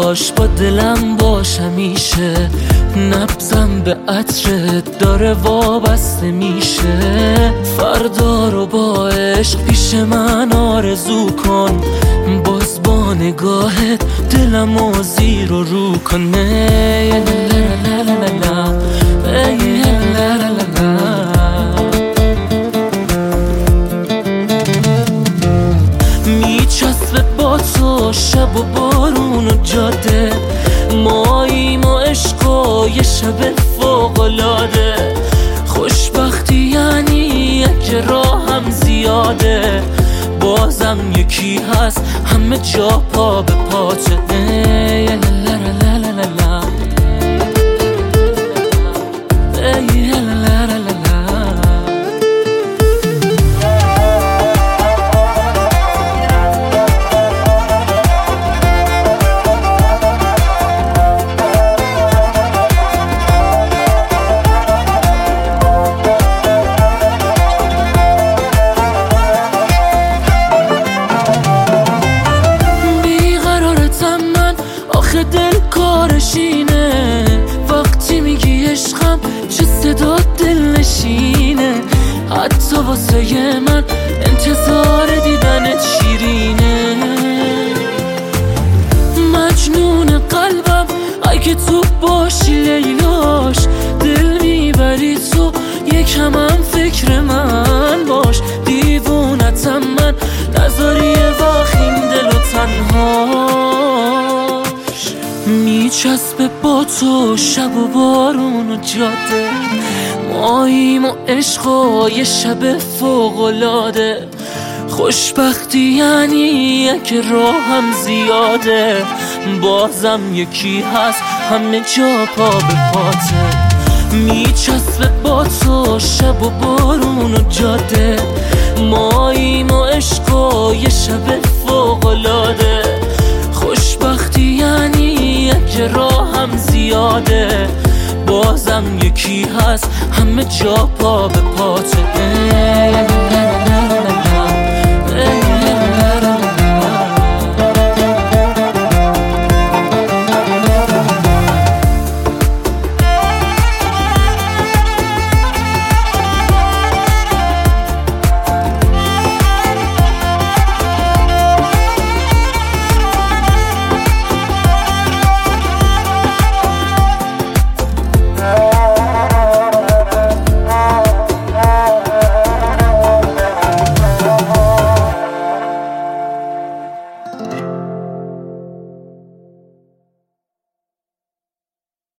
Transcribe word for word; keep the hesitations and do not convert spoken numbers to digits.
باش، با دلم باش همیشه. نبضم به عطرت داره وابسته میشه. فردا رو با عشق پیش من آرزو کن، باز با نگاهت دلمو زیر و رو کنه. میچسبه با تو شب و بارون و جاده، ماییم و عشق و یه شب فوق‌العاده. خوشبختی یعنی اگه راهم زیاده، بازم یکی هست همه جا پا به پاته. آخه دل کارشینه، وقتی میگی عشقم چه صدا دل نشینه. حتی واسه من انتظار دیدنت شیرینه. مجنون قلبم اگه تو باشی لیلاش، دل میبری تو یکم هم فکر من باش. دیوونتم من نذاری یه وقت این دل و تنها. میچسبه با تو شب و بارون و جاده، ماییم و عشق و یه شب فوق‌العاده. خوشبختی یعنی اگه راهم زیاده، بازم یکی هست همه جا پا به پاته. میچسبه با تو شب و بارون و جاده، ماییم و عشق و یه شب فوق‌العاده. خوشبختی یعنی اگه راهم زیاده، بازم یکی هست همه جا پا به پاته.